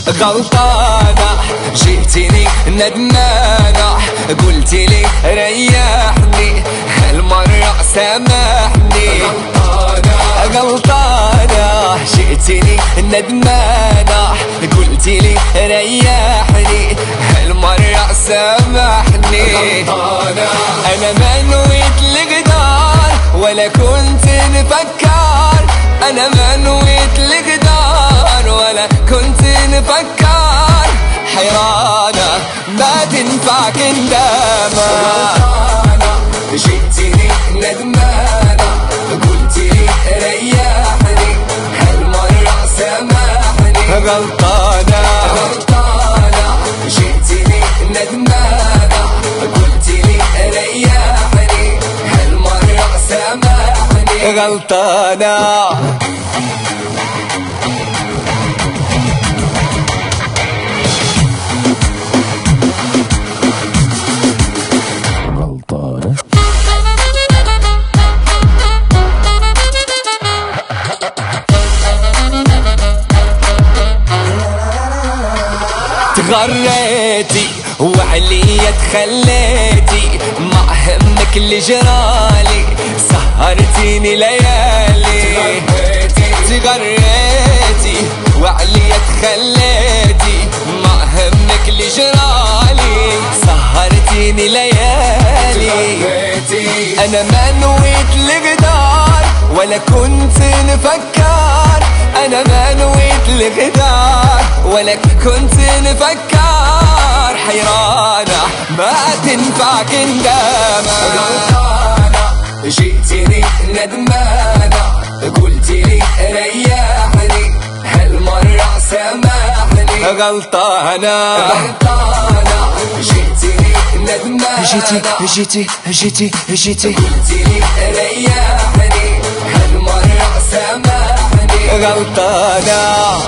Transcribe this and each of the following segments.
غلطانة جيتيني ندمانة قلتي لي ريحني هالمرة سامحني. غلطانة جيتيني ندمانة قلتي لي ريحني هالمرة سامحني. أنا ما نويت الغدار ولا كنت نفكر، أنا ما نويت الغدار ولا كنت نفكر، حيرانة ما تنفع كندامة. جيتيني ندمانة قلتي لي ريحني هالمرة سامحني. غلطانة جيتيني ندمانة قلتي لي ريحني هالمرة سامحني. غلطانة تغريتي وعليا تخليتي ما همك اللي جرالي سهرتيني ليالي. تغريتي وعليا تخليتي ما همك اللي جرالي سهرتيني ليالي. أنا ما نويت الغدار ولا كنت نفكر، أنا ما نويت الغدار ولا كنت نفكر، حيرانة ما تنفع كندامة. جيتيني ندمانة قلتي لي ريحني هالمرة سامحني. غلطانة جيتيني ندمانة جيتي قلتي لي ريحني هالمرة سامحني. غلطانة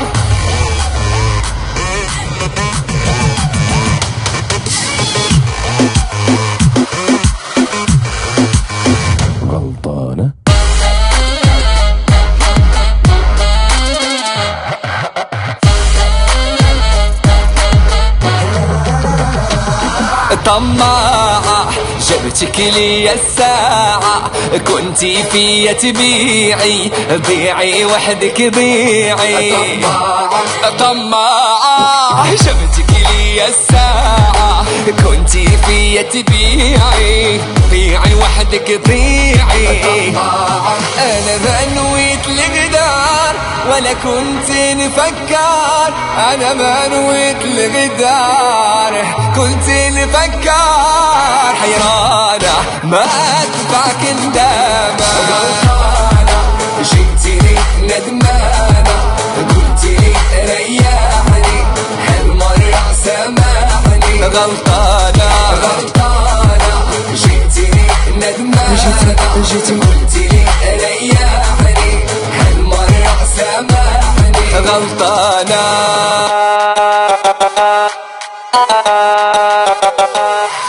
طماعة جبتك لي الساعة كنتي فيا تبيعي، ضيعي وحدك ضيعي. طماعة جبتك لي الساعة كنتي فيا تبيعي، ضيعي وحدك ضيعي. أنا ما نويت الغدار ولا كنت نفكر، أنا ما نويت الغدار كنت نفكر، حيرانة ما تنفع كندامة. جيتيني ندمانة قلتي لي ريحني هالمرة سامحني. غلطانة جيتيني ندمانة قلتي لي ريحني هالمرة سامحني. غلطانة